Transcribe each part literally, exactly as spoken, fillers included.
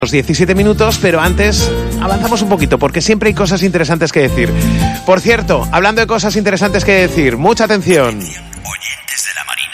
Los diecisiete minutos, pero antes avanzamos un poquito porque siempre hay cosas interesantes que decir. Por cierto, hablando de cosas interesantes que decir, mucha atención. Oyentes de la Marina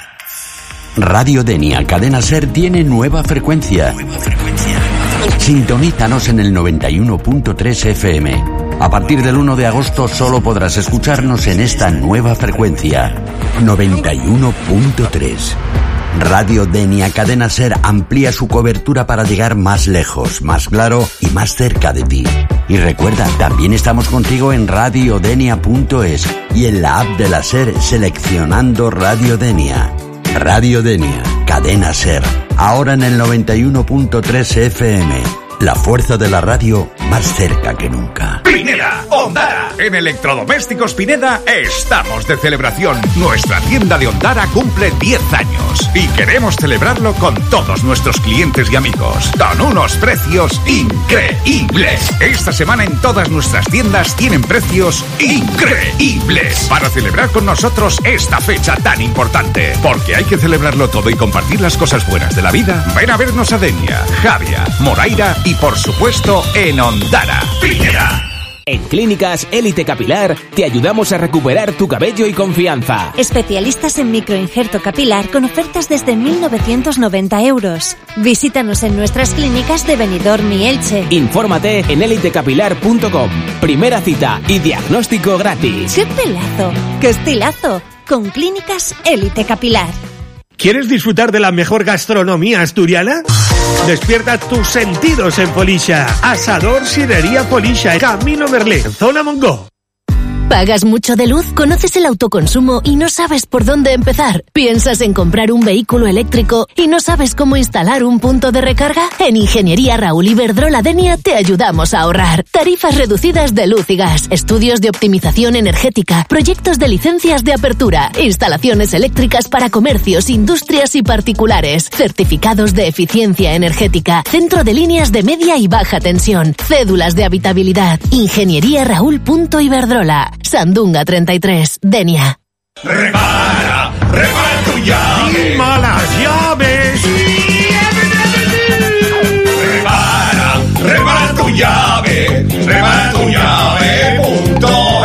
Alta. Radio Denia, Cadena Ser, tiene nueva frecuencia. Nueva frecuencia. Sintonízanos en el noventa y uno punto tres F M. A partir del uno de agosto solo podrás escucharnos en esta nueva frecuencia. noventa y uno punto tres. Radio Denia Cadena Ser amplía su cobertura para llegar más lejos, más claro y más cerca de ti. Y recuerda, también estamos contigo en radio denia punto es y en la app de la Ser seleccionando Radio Denia. Radio Denia Cadena Ser, ahora en el noventa y uno punto tres F M. La fuerza de la radio más cerca que nunca. Pineda, Ondara. En Electrodomésticos Pineda estamos de celebración. Nuestra tienda de Ondara cumple diez años y queremos celebrarlo con todos nuestros clientes y amigos, con unos precios increíbles. Esta semana en todas nuestras tiendas tienen precios increíbles para celebrar con nosotros esta fecha tan importante. Porque hay que celebrarlo todo y compartir las cosas buenas de la vida. Ven a vernos a Denia, Javia, Moraira y por supuesto en Ondara. Pineda. En Clínicas Élite Capilar te ayudamos a recuperar tu cabello y confianza. Especialistas en microinjerto capilar con ofertas desde mil novecientos noventa euros. Visítanos en nuestras clínicas de Benidorm y Elche. Infórmate en élite capilar punto com. Primera cita y diagnóstico gratis. ¡Qué pelazo! ¡Qué estilazo! Con Clínicas Élite Capilar. ¿Quieres disfrutar de la mejor gastronomía asturiana? Despierta tus sentidos en Polisha. Asador Sirería Polisha, Camino Merlé, Zona Mongo. ¿Pagas mucho de luz? ¿Conoces el autoconsumo y no sabes por dónde empezar? ¿Piensas en comprar un vehículo eléctrico y no sabes cómo instalar un punto de recarga? En Ingeniería Raúl Iberdrola Denia te ayudamos a ahorrar. Tarifas reducidas de luz y gas, estudios de optimización energética, proyectos de licencias de apertura, instalaciones eléctricas para comercios, industrias y particulares, certificados de eficiencia energética, centro de líneas de media y baja tensión, cédulas de habitabilidad. Ingeniería Raúl punto Iberdrola. Sandunga treinta y tres, Denia. Repara, repara tu llave. ¡Malas llaves! Repara, repara tu llave. Repara tu llave. Punto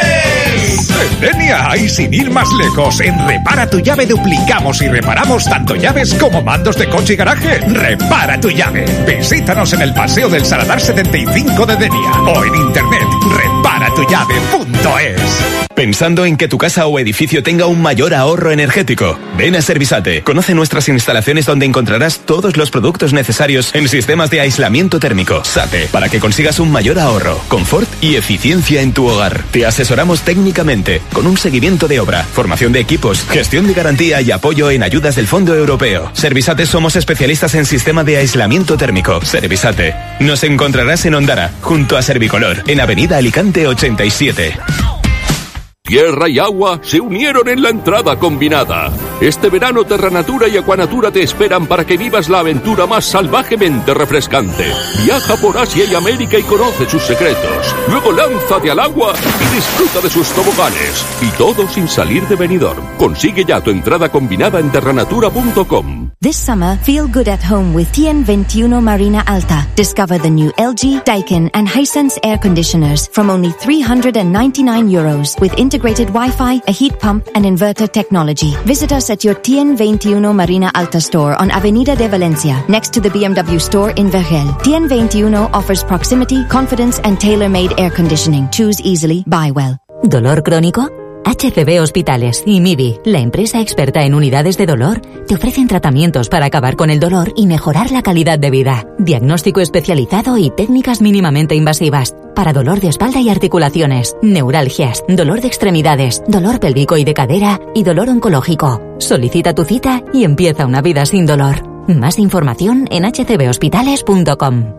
es. En Denia y sin ir más lejos, en Repara tu llave duplicamos y reparamos tanto llaves como mandos de coche y garaje. Repara tu llave. Visítanos en el Paseo del Saladar setenta y cinco de Denia o en internet repara tu llave punto es. ¿Pensando en que tu casa o edificio tenga un mayor ahorro energético? Ven a Servisate. Conoce nuestras instalaciones donde encontrarás todos los productos necesarios en sistemas de aislamiento térmico. SATE, para que consigas un mayor ahorro, confort y eficiencia en tu hogar. Te asesoramos técnicamente, con un seguimiento de obra, formación de equipos, gestión de garantía y apoyo en ayudas del Fondo Europeo. Servisate, somos especialistas en sistema de aislamiento térmico. Servisate. Nos encontrarás en Ondara, junto a Servicolor, en Avenida Alicante ochenta y siete. Tierra y agua se unieron en la entrada combinada. Este verano Terranatura y Aquanatura te esperan para que vivas la aventura más salvajemente refrescante. Viaja por Asia y América y conoce sus secretos. Luego lánzate al agua y disfruta de sus toboganes. Y todo sin salir de Benidorm. Consigue ya tu entrada combinada en terranatura punto com. This summer, feel good at home with T N veintiuno Marina Alta. Discover the new L G, Daikin and Hisense air conditioners from only three hundred ninety-nine euros with integrated Wi-Fi, a heat pump and inverter technology. Visit us at your T N veintiuno Marina Alta store on Avenida de Valencia, next to the B M W store in Vergel. T N veintiuno offers proximity, confidence and tailor-made air conditioning. Choose easily, buy well. ¿Dolor crónico? H C B Hospitales y M I B I, la empresa experta en unidades de dolor, te ofrecen tratamientos para acabar con el dolor y mejorar la calidad de vida. Diagnóstico especializado y técnicas mínimamente invasivas para dolor de espalda y articulaciones, neuralgias, dolor de extremidades, dolor pélvico y de cadera y dolor oncológico. Solicita tu cita y empieza una vida sin dolor. Más información en h c b hospitales punto com.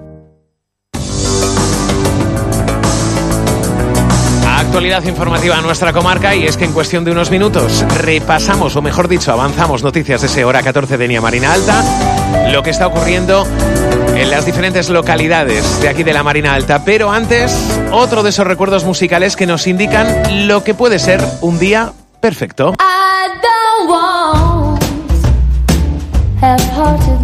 Actualidad informativa a nuestra comarca, y es que en cuestión de unos minutos repasamos, o mejor dicho, avanzamos noticias de ese hora catorce de Denia Marina Alta, lo que está ocurriendo en las diferentes localidades de aquí de la Marina Alta. Pero antes, otro de esos recuerdos musicales que nos indican lo que puede ser un día perfecto. I don't want half-hearted